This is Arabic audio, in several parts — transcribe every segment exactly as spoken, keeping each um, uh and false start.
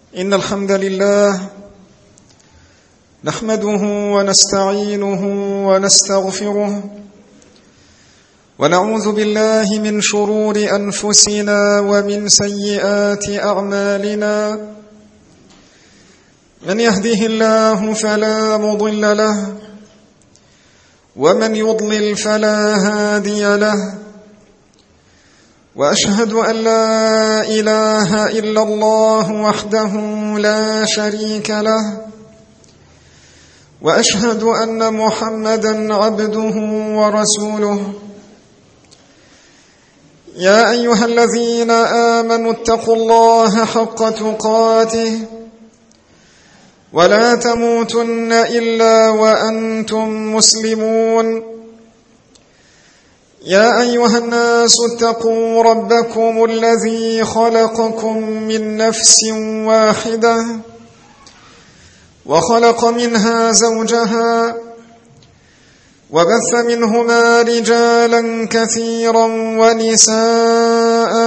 إن الحمد لله نحمده ونستعينه ونستغفره ونعوذ بالله من شرور أنفسنا ومن سيئات أعمالنا. من يهده الله فلا مضل له ومن يضلل فلا هادي له، وأشهد أن لا إله إلا الله وحده لا شريك له، وأشهد أن محمدًا عبده ورسوله. يا أيها الذين آمنوا اتقوا الله حق تقاته ولا تموتن إلا وأنتم مسلمون. يا أيها الناس اتقوا ربكم الذي خلقكم من نفس واحدة وخلق منها زوجها وبث منهما رجالا كثيرا ونساء،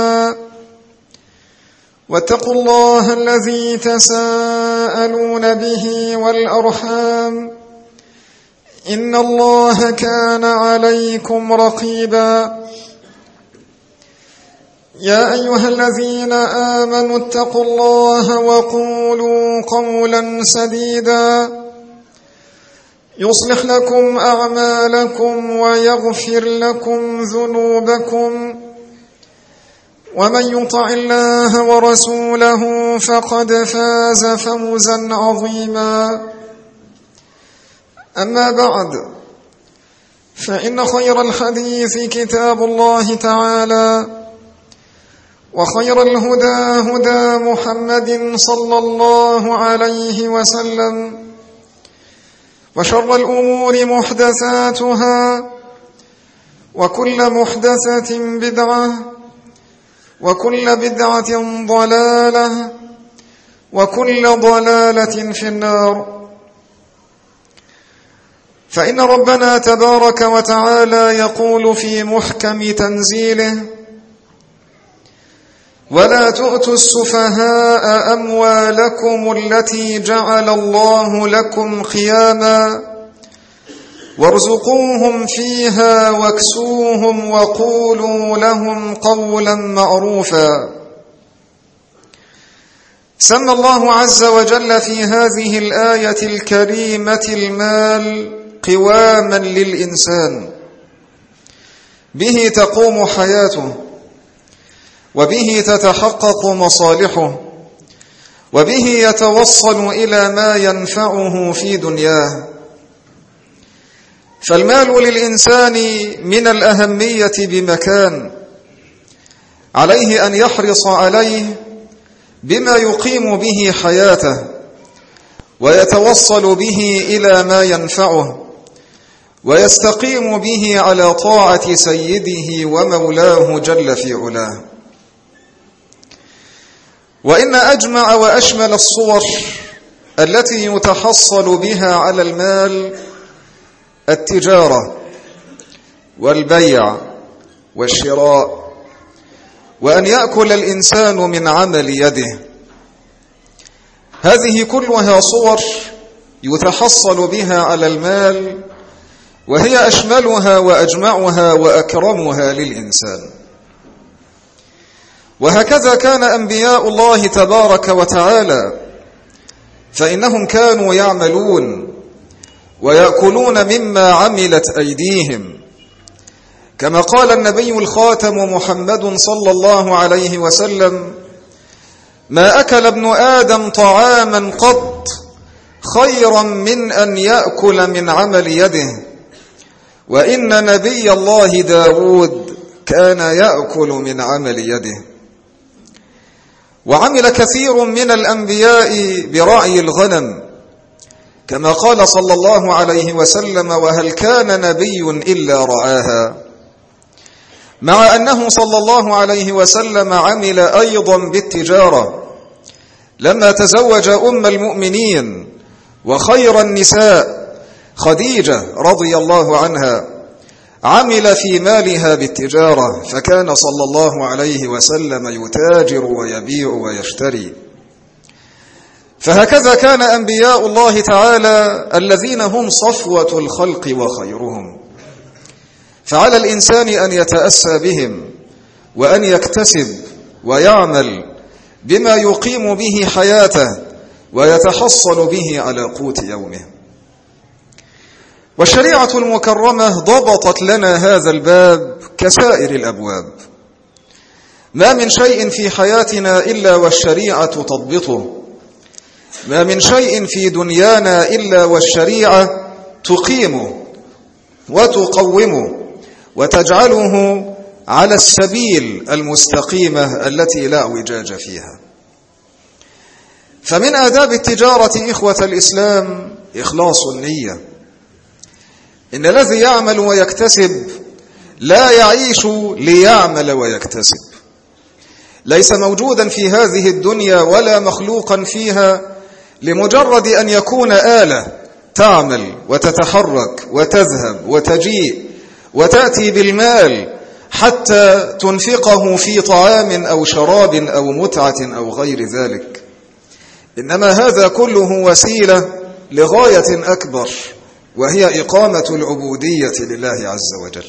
واتقوا الله الذي تساءلون به والأرحام إن الله كان عليكم رقيبا. يا أيها الذين آمنوا اتقوا الله وقولوا قولا سديدا يصلح لكم أعمالكم ويغفر لكم ذنوبكم، ومن يطع الله ورسوله فقد فاز فوزا عظيما. أما بعد، فإن خير الحديث كتاب الله تعالى، وخير الهدى هدى محمد صلى الله عليه وسلم، وشر الأمور محدثاتها، وكل محدثة بدعة، وكل بدعة ضلالة، وكل ضلالة في النار. فإن ربنا تبارك وتعالى يقول في محكم تنزيله: ولا تؤتوا السفهاء أموالكم التي جعل الله لكم قياما وارزقوهم فيها واكسوهم وقولوا لهم قولا معروفا. سمى الله عز وجل في هذه الآية الكريمة المال قواما للإنسان، به تقوم حياته، وبه تتحقق مصالحه، وبه يتوصل إلى ما ينفعه في دنياه. فالمال للإنسان من الأهمية بمكان، عليه أن يحرص عليه بما يقيم به حياته ويتوصل به إلى ما ينفعه ويستقيم به على طاعة سيده ومولاه جل في علاه. وإن أجمع وأشمل الصور التي يتحصل بها على المال التجارة والبيع والشراء، وأن يأكل الإنسان من عمل يده. هذه كلها صور يتحصل بها على المال، وهي أشملها وأجمعها وأكرمها للإنسان. وهكذا كان أنبياء الله تبارك وتعالى، فإنهم كانوا يعملون ويأكلون مما عملت أيديهم، كما قال النبي الخاتم محمد صلى الله عليه وسلم: ما أكل ابن آدم طعاما قط خيرا من أن يأكل من عمل يده، وإن نبي الله داود كان يأكل من عمل يده. وعمل كثير من الأنبياء برعي الغنم، كما قال صلى الله عليه وسلم: وهل كان نبي إلا رعاها. مع أنه صلى الله عليه وسلم عمل أيضا بالتجارة، لما تزوج أم المؤمنين وخير النساء خديجة رضي الله عنها، عمل في مالها بالتجارة، فكان صلى الله عليه وسلم يتاجر ويبيع ويشتري. فهكذا كان أنبياء الله تعالى الذين هم صفوة الخلق وخيرهم. فعلى الإنسان أن يتأسى بهم وأن يكتسب ويعمل بما يقيم به حياته ويتحصل به على قوت يومه. والشريعة المكرمة ضبطت لنا هذا الباب كسائر الأبواب. ما من شيء في حياتنا إلا والشريعة تضبطه، ما من شيء في دنيانا إلا والشريعة تقيمه وتقومه وتجعله على السبيل المستقيمة التي لا اعوجاج فيها. فمن آداب التجارة إخوة الإسلام إخلاص النية. إن الذي يعمل ويكتسب لا يعيش ليعمل ويكتسب، ليس موجودا في هذه الدنيا ولا مخلوقا فيها لمجرد أن يكون آلة تعمل وتتحرك وتذهب وتجيء وتأتي بالمال حتى تنفقه في طعام أو شراب أو متعة أو غير ذلك. إنما هذا كله وسيلة لغاية أكبر، وهي إقامة العبودية لله عز وجل.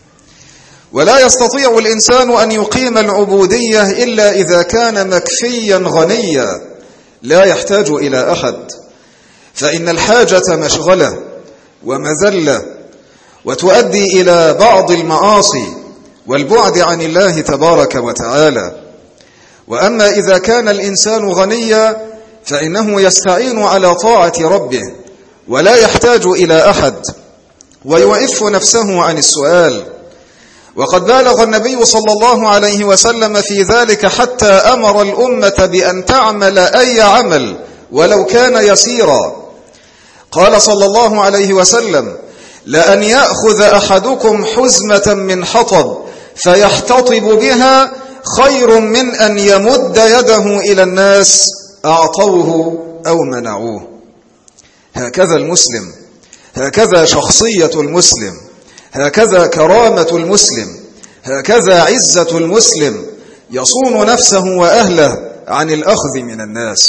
ولا يستطيع الإنسان أن يقيم العبودية إلا إذا كان مكفيا غنيا لا يحتاج إلى أحد، فإن الحاجة مشغلة ومذلة وتؤدي إلى بعض المعاصي والبعد عن الله تبارك وتعالى. وأما إذا كان الإنسان غنيا فإنه يستعين على طاعة ربه ولا يحتاج إلى أحد ويوقف نفسه عن السؤال. وقد بالغ النبي صلى الله عليه وسلم في ذلك حتى أمر الأمة بأن تعمل أي عمل ولو كان يسيرا. قال صلى الله عليه وسلم: لأن يأخذ أحدكم حزمة من حطب فيحتطب بها خير من أن يمد يده إلى الناس أعطوه أو منعوه. هكذا المسلم، هكذا شخصية المسلم، هكذا كرامة المسلم، هكذا عزة المسلم، يصون نفسه وأهله عن الأخذ من الناس.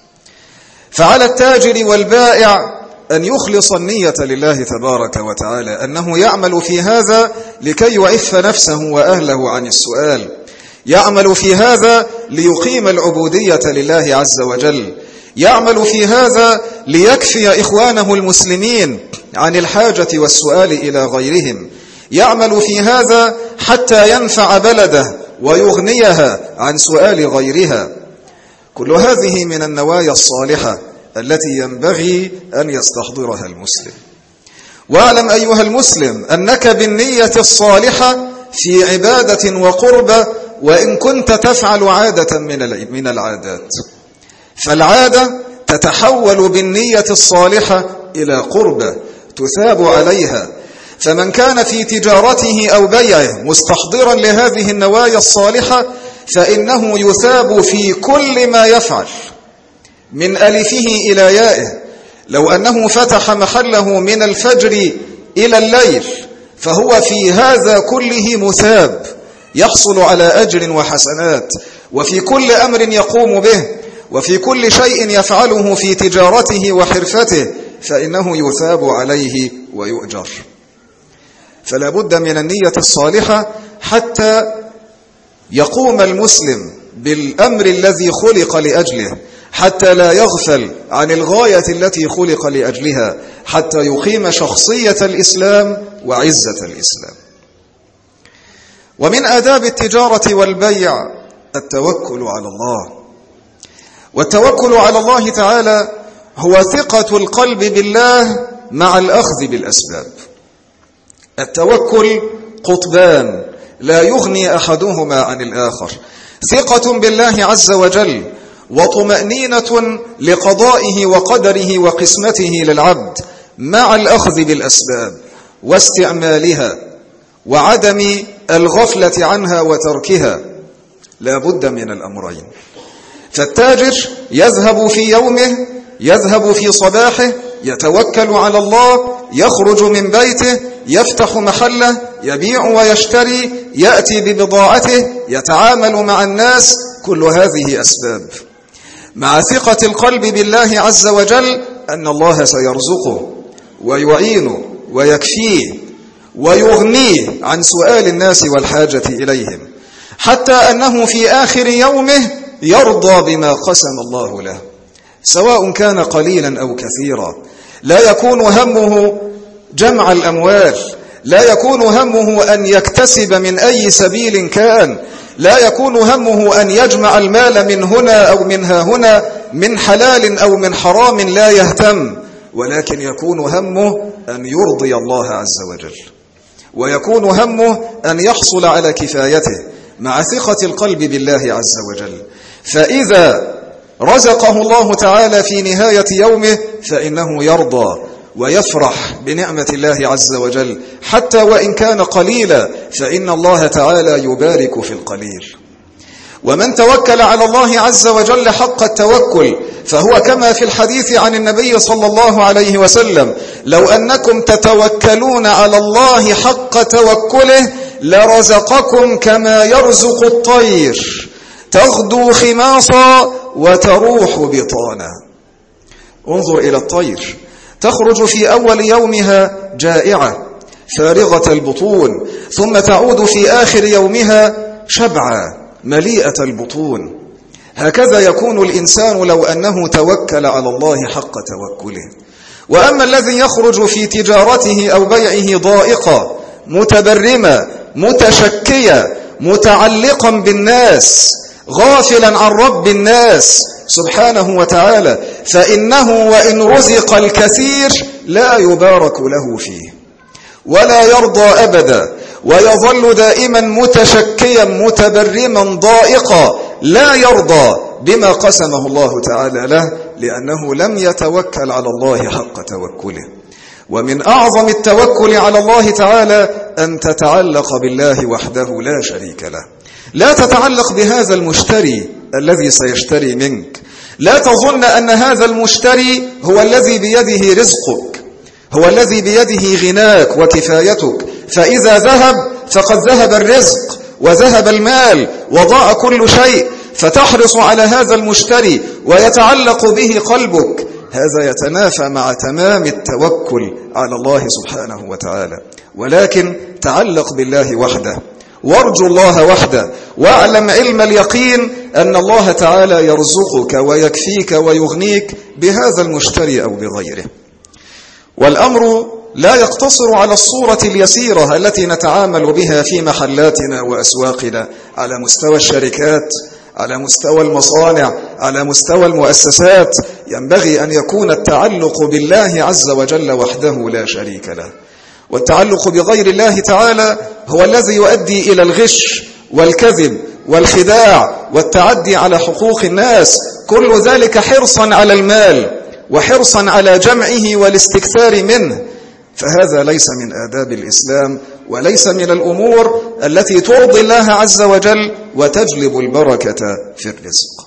فعلى التاجر والبائع أن يخلص النية لله تبارك وتعالى، أنه يعمل في هذا لكي يعف نفسه وأهله عن السؤال، يعمل في هذا ليقيم العبودية لله عز وجل، يعمل في هذا ليكفي إخوانه المسلمين عن الحاجة والسؤال إلى غيرهم، يعمل في هذا حتى ينفع بلده ويغنيها عن سؤال غيرها. كل هذه من النوايا الصالحة التي ينبغي أن يستحضرها المسلم. واعلم أيها المسلم أنك بالنية الصالحة في عبادة وقربة، وإن كنت تفعل عادة من العادات، فالعادة تتحول بالنية الصالحة إلى قربة تثاب عليها. فمن كان في تجارته أو بيعه مستحضرا لهذه النوايا الصالحة فإنه يثاب في كل ما يفعل من ألفه إلى يائه. لو أنه فتح محله من الفجر إلى الليل فهو في هذا كله مثاب، يحصل على أجر وحسنات، وفي كل أمر يقوم به وفي كل شيء يفعله في تجارته وحرفته فإنه يثاب عليه ويؤجر. فلا بد من النية الصالحة حتى يقوم المسلم بالأمر الذي خلق لأجله، حتى لا يغفل عن الغاية التي خلق لأجلها، حتى يقيم شخصية الإسلام وعزة الإسلام. ومن آداب التجارة والبيع التوكل على الله. والتوكل على الله تعالى هو ثقة القلب بالله مع الأخذ بالأسباب. التوكل قطبان لا يغني أحدهما عن الآخر، ثقة بالله عز وجل وطمأنينة لقضائه وقدره وقسمته للعبد مع الأخذ بالأسباب واستعمالها وعدم الغفلة عنها وتركها. لا بد من الأمرين. فالتاجر يذهب في يومه، يذهب في صباحه، يتوكل على الله، يخرج من بيته، يفتح محله، يبيع ويشتري، يأتي ببضاعته، يتعامل مع الناس، كل هذه أسباب. مع ثقة القلب بالله عز وجل أن الله سيرزقه ويعينه ويكفيه ويغنيه عن سؤال الناس والحاجة إليهم، حتى أنه في آخر يومه يرضى بما قسم الله له، سواء كان قليلا أو كثيرا. لا يكون همه جمع الأموال، لا يكون همه أن يكتسب من أي سبيل كان، لا يكون همه أن يجمع المال من هنا أو منها هنا، من حلال أو من حرام، لا يهتم، ولكن يكون همه أن يرضي الله عز وجل، ويكون همه أن يحصل على كفايته مع ثقة القلب بالله عز وجل. فإذا رزقه الله تعالى في نهاية يومه فإنه يرضى ويفرح بنعمة الله عز وجل، حتى وإن كان قليلا، فإن الله تعالى يبارك في القليل. ومن توكل على الله عز وجل حق التوكل فهو كما في الحديث عن النبي صلى الله عليه وسلم: لو أنكم تتوكلون على الله حق توكله لرزقكم كما يرزق الطير، تغدو خماصا وتروح بطانا. انظر إلى الطير، تخرج في أول يومها جائعة فارغة البطون، ثم تعود في آخر يومها شبعة مليئة البطون. هكذا يكون الإنسان لو أنه توكل على الله حق توكله. وأما الذي يخرج في تجارته أو بيعه ضائقا متبرما متشكيا متعلقا بالناس غافلا عن رب الناس سبحانه وتعالى، فإنه وإن رزق الكثير لا يبارك له فيه ولا يرضى أبدا، ويظل دائما متشكيا متبرما ضائقا لا يرضى بما قسمه الله تعالى له، لأنه لم يتوكل على الله حق توكله. ومن أعظم التوكل على الله تعالى أن تتعلق بالله وحده لا شريك له. لا تتعلق بهذا المشتري الذي سيشتري منك، لا تظن أن هذا المشتري هو الذي بيده رزقك، هو الذي بيده غناك وكفايتك، فإذا ذهب فقد ذهب الرزق وذهب المال وضاع كل شيء، فتحرص على هذا المشتري ويتعلق به قلبك. هذا يتنافى مع تمام التوكل على الله سبحانه وتعالى. ولكن تعلق بالله وحده وارجو الله وحده، واعلم علم اليقين أن الله تعالى يرزقك ويكفيك ويغنيك بهذا المشتري أو بغيره. والأمر لا يقتصر على الصورة اليسيرة التي نتعامل بها في محلاتنا وأسواقنا، على مستوى الشركات، على مستوى المصانع، على مستوى المؤسسات. ينبغي أن يكون التعلق بالله عز وجل وحده لا شريك له. والتعلق بغير الله تعالى هو الذي يؤدي إلى الغش والكذب والخداع والتعدي على حقوق الناس، كل ذلك حرصا على المال وحرصا على جمعه والاستكثار منه. فهذا ليس من آداب الإسلام وليس من الأمور التي ترضي الله عز وجل وتجلب البركة في الرزق.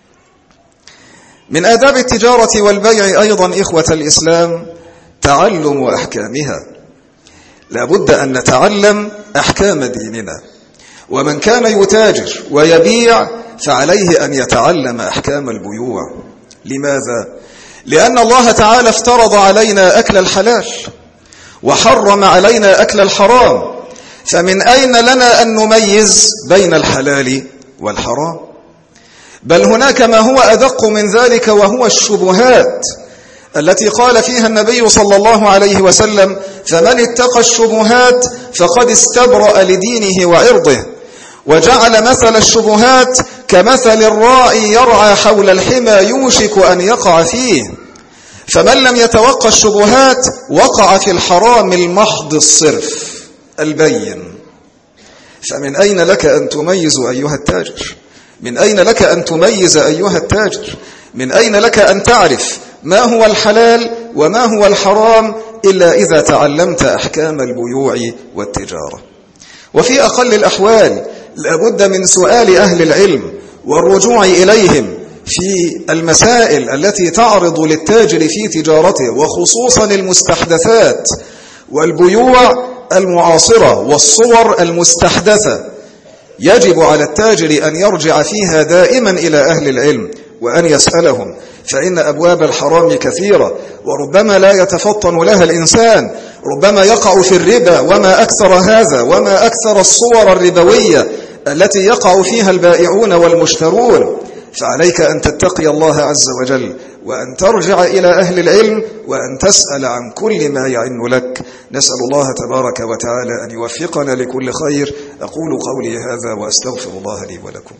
من آداب التجارة والبيع أيضا إخوة الإسلام تعلم أحكامها. لا بد أن نتعلم أحكام ديننا، ومن كان يتاجر ويبيع فعليه أن يتعلم أحكام البيوع. لماذا؟ لأن الله تعالى افترض علينا أكل الحلال وحرم علينا أكل الحرام، فمن أين لنا أن نميز بين الحلال والحرام؟ بل هناك ما هو أدق من ذلك، وهو الشبهات التي قال فيها النبي صلى الله عليه وسلم: فمن اتقى الشبهات فقد استبرأ لدينه وعرضه. وجعل مثل الشبهات كمثل الراعي يرعى حول الحمى يوشك أن يقع فيه. فمن لم يتوقع الشبهات وقع في الحرام المحض الصرف البين. فمن أين لك أن تميز أيها التاجر؟ من أين لك أن تميز أيها التاجر؟ من أين لك أن تعرف ما هو الحلال وما هو الحرام إلا إذا تعلمت أحكام البيوع والتجارة؟ وفي أقل الأحوال لابد من سؤال أهل العلم والرجوع إليهم في المسائل التي تعرض للتاجر في تجارته، وخصوصا المستحدثات والبيوع المعاصرة والصور المستحدثة. يجب على التاجر أن يرجع فيها دائما إلى أهل العلم وأن يسألهم، فإن أبواب الحرام كثيرة وربما لا يتفطن لها الإنسان، ربما يقع في الربا، وما أكثر هذا وما أكثر الصور الربوية التي يقع فيها البائعون والمشترون. فعليك أن تتقي الله عز وجل، وأن ترجع إلى أهل العلم، وأن تسأل عن كل ما يعن لك. نسأل الله تبارك وتعالى أن يوفقنا لكل خير. أقول قولي هذا وأستغفر الله لي ولكم.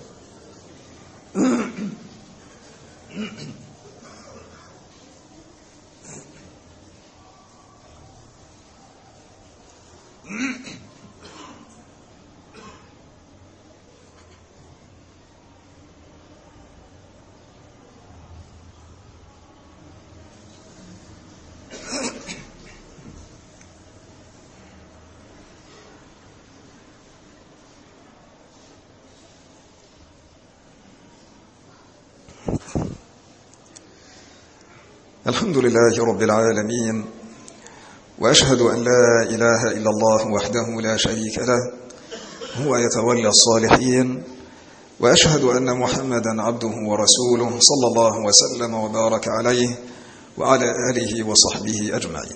الحمد لله رب العالمين، وأشهد أن لا إله إلا الله وحده لا شريك له، هو يتولى الصالحين، وأشهد أن محمدا عبده ورسوله صلى الله وسلم وبارك عليه وعلى آله وصحبه أجمعين.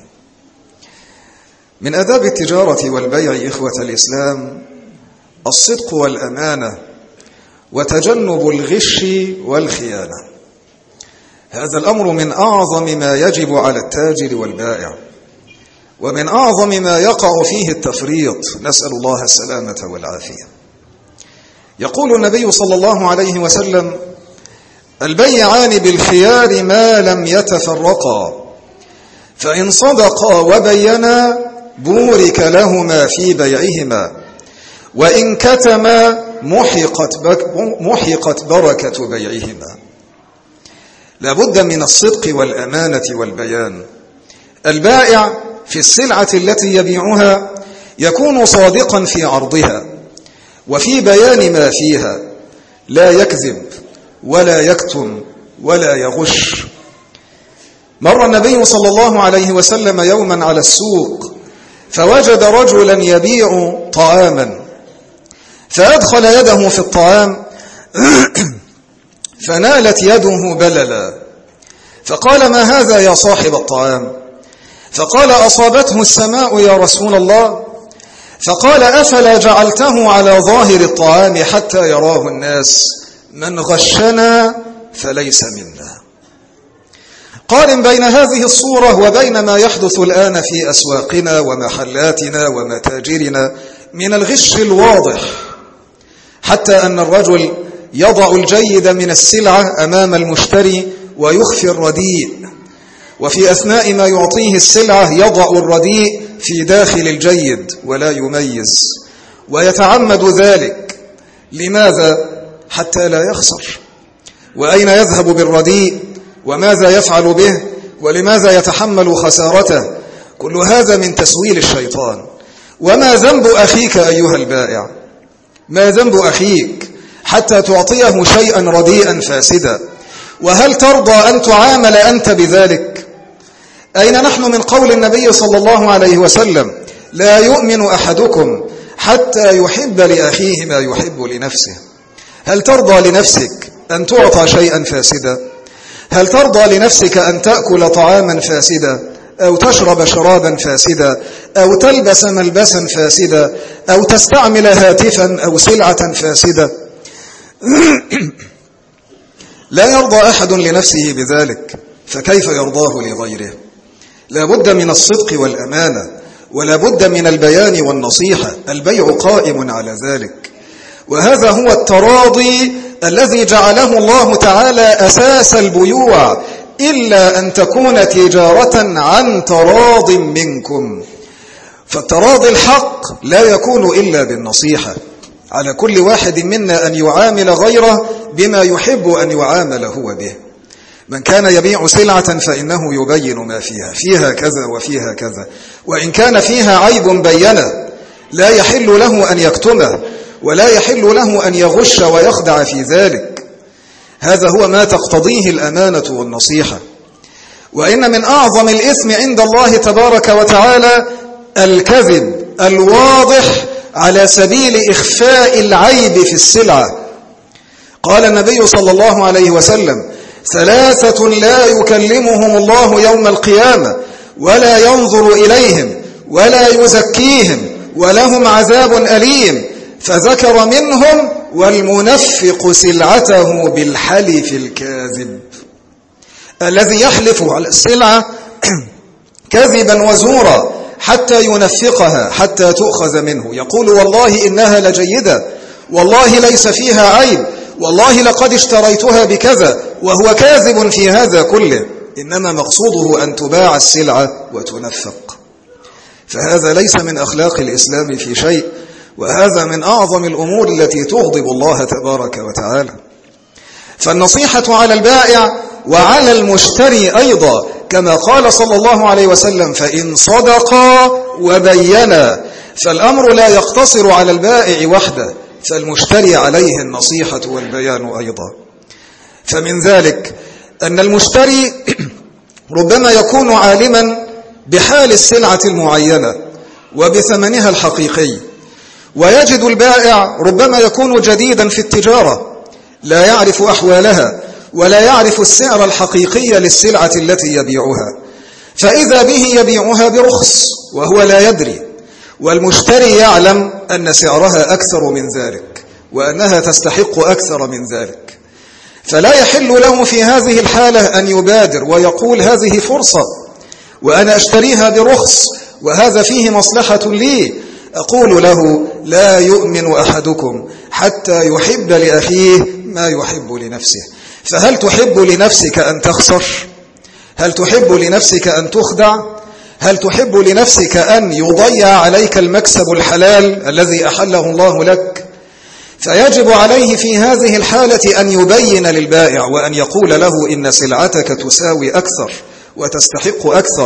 من آداب التجارة والبيع إخوة الإسلام الصدق والأمانة وتجنب الغش والخيانة. هذا الأمر من أعظم ما يجب على التاجر والبائع، ومن أعظم ما يقع فيه التفريط، نسأل الله السلامة والعافية. يقول النبي صلى الله عليه وسلم: البيعان بالخيار ما لم يتفرقا، فإن صدقا وبينا بورك لهما في بيعهما، وإن كتما محقت, محقت بركة بيعهما. لابد من الصدق والأمانة والبيان. البائع في السلعة التي يبيعها يكون صادقا في عرضها وفي بيان ما فيها، لا يكذب ولا يكتم ولا يغش. مر النبي صلى الله عليه وسلم يوما على السوق، فوجد رجلا يبيع طعاما، فأدخل يده في الطعام فنالت يده بللا، فقال: ما هذا يا صاحب الطعام؟ فقال: أصابته السماء يا رسول الله. فقال: أفلا جعلته على ظاهر الطعام حتى يراه الناس؟ من غشنا فليس منا. قارن بين هذه الصورة وبين ما يحدث الآن في أسواقنا ومحلاتنا ومتاجرنا من الغش الواضح، حتى أن الرجل يضع الجيد من السلعة أمام المشتري ويخفي الرديء، وفي أثناء ما يعطيه السلعة يضع الرديء في داخل الجيد ولا يميز، ويتعمد ذلك. لماذا؟ حتى لا يخسر. وأين يذهب بالرديء؟ وماذا يفعل به؟ ولماذا يتحمل خسارته؟ كل هذا من تسويل الشيطان. وما ذنب أخيك أيها البائع؟ ما ذنب أخيك حتى تعطيه شيئا رديئا فاسدا؟ وهل ترضى أن تعامل أنت بذلك؟ أين نحن من قول النبي صلى الله عليه وسلم: لا يؤمن أحدكم حتى يحب لأخيه ما يحب لنفسه؟ هل ترضى لنفسك أن تعطى شيئا فاسدا؟ هل ترضى لنفسك أن تأكل طعاما فاسدا، أو تشرب شرابا فاسدا، أو تلبس ملبسا فاسدا، أو تستعمل هاتفا أو سلعة فاسدة؟ لا يرضى أحد لنفسه بذلك، فكيف يرضاه لغيره؟ لا بد من الصدق والأمانة، ولا بد من البيان والنصيحة. البيع قائم على ذلك، وهذا هو التراضي الذي جعله الله تعالى أساس البيوع، إلا أن تكون تجارة عن تراض منكم. فالتراضي الحق لا يكون إلا بالنصيحة. على كل واحد منا أن يعامل غيره بما يحب أن يعامل هو به. من كان يبيع سلعة فإنه يبين ما فيها، فيها كذا وفيها كذا، وإن كان فيها عيب بينه، لا يحل له أن يكتمه، ولا يحل له أن يغش ويخدع في ذلك. هذا هو ما تقتضيه الأمانة والنصيحة. وإن من أعظم الإثم عند الله تبارك وتعالى الكذب الواضح على سبيل إخفاء العيب في السلعة. قال النبي صلى الله عليه وسلم: ثلاثة لا يكلمهم الله يوم القيامة ولا ينظر إليهم ولا يزكيهم ولهم عذاب أليم، فذكر منهم: والمنفق سلعته بالحلف الكاذب، الذي يحلف على السلعة كذبا وزورا حتى ينفقها حتى تؤخذ منه، يقول: والله إنها لجيدة، والله ليس فيها عيب، والله لقد اشتريتها بكذا، وهو كاذب في هذا كله، إنما مقصوده أن تباع السلعة وتنفق. فهذا ليس من أخلاق الإسلام في شيء، وهذا من أعظم الأمور التي تغضب الله تبارك وتعالى. فالنصيحة على البائع وعلى المشتري أيضا، كما قال صلى الله عليه وسلم: فإن صدقا وبينا. فالأمر لا يقتصر على البائع وحده، فالمشتري عليه النصيحة والبيان أيضا. فمن ذلك أن المشتري ربما يكون عالما بحال السلعة المعينة وبثمنها الحقيقي، ويجد البائع ربما يكون جديدا في التجارة، لا يعرف أحوالها ولا يعرف السعر الحقيقي للسلعة التي يبيعها، فإذا به يبيعها برخص وهو لا يدري، والمشتري يعلم أن سعرها أكثر من ذلك وأنها تستحق أكثر من ذلك، فلا يحل له في هذه الحالة أن يبادر ويقول: هذه فرصة وأنا أشتريها برخص وهذا فيه مصلحة لي. أقول له: لا يؤمن أحدكم حتى يحب لأخيه ما يحب لنفسه. فهل تحب لنفسك أن تخسر؟ هل تحب لنفسك أن تخدع؟ هل تحب لنفسك أن يضيع عليك المكسب الحلال الذي أحله الله لك؟ فيجب عليه في هذه الحالة أن يبين للبائع وأن يقول له: إن سلعتك تساوي أكثر وتستحق أكثر.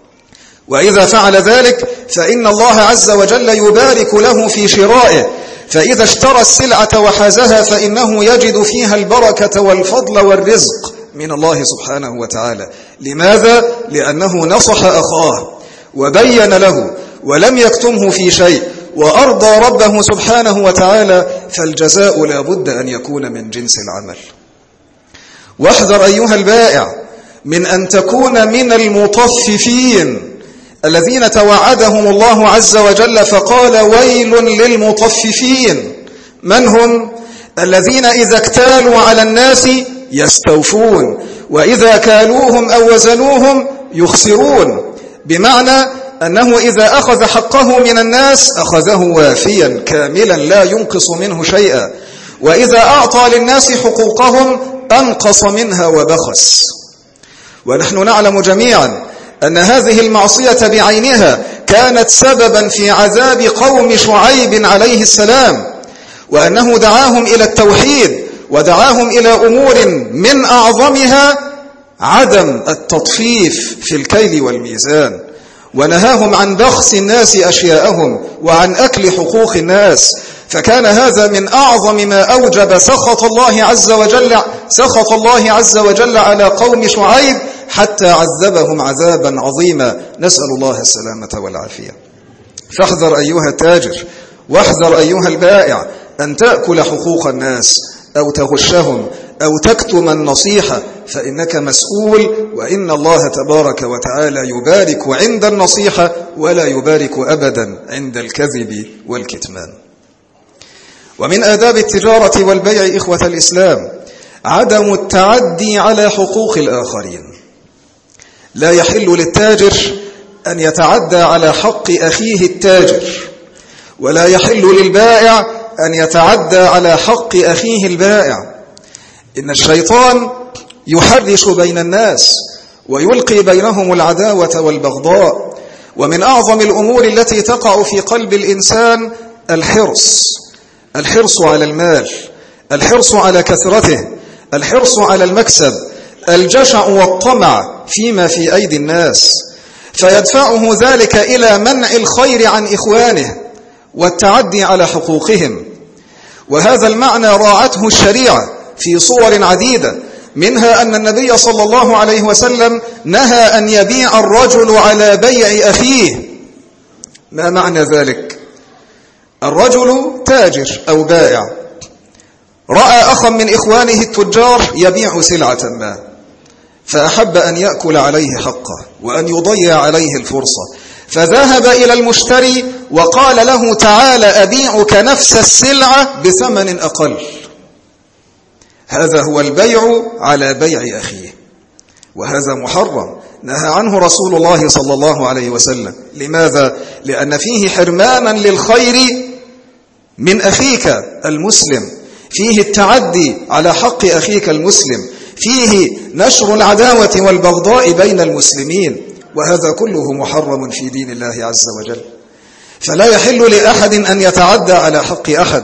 وإذا فعل ذلك فإن الله عز وجل يبارك له في شرائه، فإذا اشترى السلعة وحازها فإنه يجد فيها البركة والفضل والرزق من الله سبحانه وتعالى. لماذا؟ لأنه نصح أخاه وبين له ولم يكتمه في شيء وأرضى ربه سبحانه وتعالى، فالجزاء لا بد أن يكون من جنس العمل. واحذر أيها البائع من أن تكون من المطففين الذين توعدهم الله عز وجل فقال: ويل للمطففين. من هم؟ الذين إذا اكتالوا على الناس يستوفون، وإذا كالوهم أو وزنوهم يخسرون، بمعنى أنه إذا أخذ حقه من الناس أخذه وافيا كاملا لا ينقص منه شيئا، وإذا أعطى للناس حقوقهم أنقص منها وبخس. ونحن نعلم جميعا أن هذه المعصية بعينها كانت سببا في عذاب قوم شعيب عليه السلام، وأنه دعاهم إلى التوحيد ودعاهم إلى أمور من أعظمها عدم التطفيف في الكيل والميزان، ونهاهم عن بخس الناس أشياءهم وعن أكل حقوق الناس. فكان هذا من أعظم ما أوجب سخط الله عز وجل سخط الله عز وجل على قوم شعيب حتى عذبهم عذابا عظيما، نسأل الله السلامة والعافية. فاحذر أيها التاجر واحذر أيها البائع أن تأكل حقوق الناس أو تغشهم أو تكتم النصيحة، فإنك مسؤول، وإن الله تبارك وتعالى يبارك عند النصيحة ولا يبارك أبدا عند الكذب والكتمان. ومن آداب التجارة والبيع إخوة الإسلام عدم التعدي على حقوق الآخرين. لا يحل للتاجر أن يتعدى على حق أخيه التاجر، ولا يحل للبائع أن يتعدى على حق أخيه البائع. إن الشيطان يحرش بين الناس ويلقي بينهم العداوة والبغضاء، ومن أعظم الأمور التي تقع في قلب الإنسان الحرص الحرص على المال، الحرص على كثرته، الحرص على المكسب، الجشع والطمع فيما في أيدي الناس، فيدفعه ذلك إلى منع الخير عن إخوانه والتعدي على حقوقهم. وهذا المعنى راعته الشريعة في صور عديدة، منها أن النبي صلى الله عليه وسلم نهى أن يبيع الرجل على بيع أخيه. ما معنى ذلك؟ الرجل تاجر أو بائع، رأى أخا من إخوانه التجار يبيع سلعة ما، فأحب أن يأكل عليه حقه وأن يضيع عليه الفرصة، فذهب إلى المشتري وقال له تعال أبيعك نفس السلعة بثمن أقل. هذا هو البيع على بيع أخيه، وهذا محرم نهى عنه رسول الله صلى الله عليه وسلم. لماذا؟ لأن فيه حرمانا للخير من أخيك المسلم، فيه التعدي على حق أخيك المسلم، فيه نشر العداوة والبغضاء بين المسلمين، وهذا كله محرم في دين الله عز وجل. فلا يحل لأحد أن يتعدى على حق أحد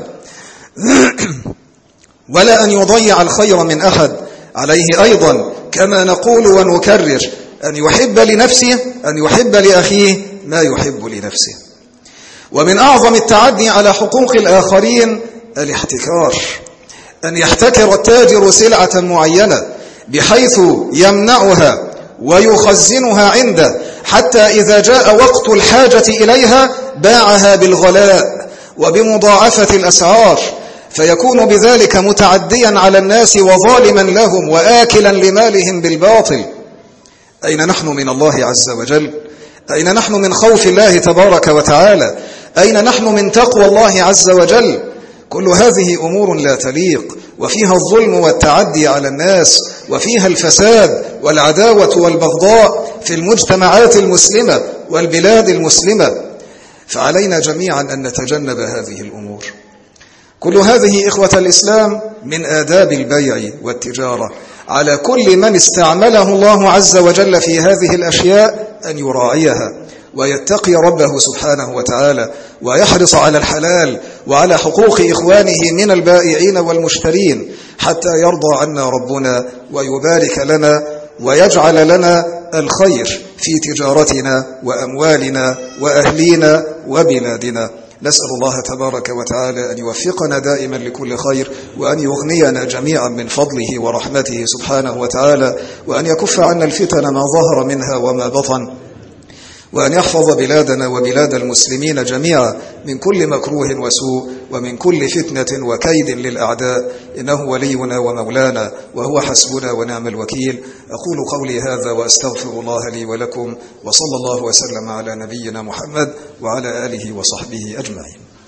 ولا أن يضيع الخير من أحد. عليه أيضا كما نقول ونكرر أن يحب لنفسه أن يحب لأخيه ما يحب لنفسه. ومن أعظم التعدي على حقوق الآخرين الاحتكار، أن يحتكر التاجر سلعة معينة بحيث يمنعها ويخزنها عنده حتى إذا جاء وقت الحاجة إليها باعها بالغلاء وبمضاعفة الأسعار، فيكون بذلك متعديا على الناس وظالما لهم وآكلا لمالهم بالباطل. أين نحن من الله عز وجل؟ أين نحن من خوف الله تبارك وتعالى؟ أين نحن من تقوى الله عز وجل؟ كل هذه أمور لا تليق، وفيها الظلم والتعدي على الناس، وفيها الفساد والعداوة والبغضاء في المجتمعات المسلمة والبلاد المسلمة. فعلينا جميعا أن نتجنب هذه الأمور. كل هذه إخوة الإسلام من آداب البيع والتجارة، على كل من استعمله الله عز وجل في هذه الأشياء أن يراعيها ويتقي ربه سبحانه وتعالى، ويحرص على الحلال وعلى حقوق إخوانه من البائعين والمشترين، حتى يرضى عنا ربنا ويبارك لنا ويجعل لنا الخير في تجارتنا وأموالنا وأهلينا وبلادنا. نسأل الله تبارك وتعالى أن يوفقنا دائما لكل خير، وأن يغنينا جميعا من فضله ورحمته سبحانه وتعالى، وأن يكف عنا الفتن ما ظهر منها وما بطن، وأن يحفظ بلادنا وبلاد المسلمين جميعا من كل مكروه وسوء ومن كل فتنة وكيد للأعداء، إنه ولينا ومولانا وهو حسبنا ونعم الوكيل. أقول قولي هذا وأستغفر الله لي ولكم، وصلى الله وسلم على نبينا محمد وعلى آله وصحبه أجمعين.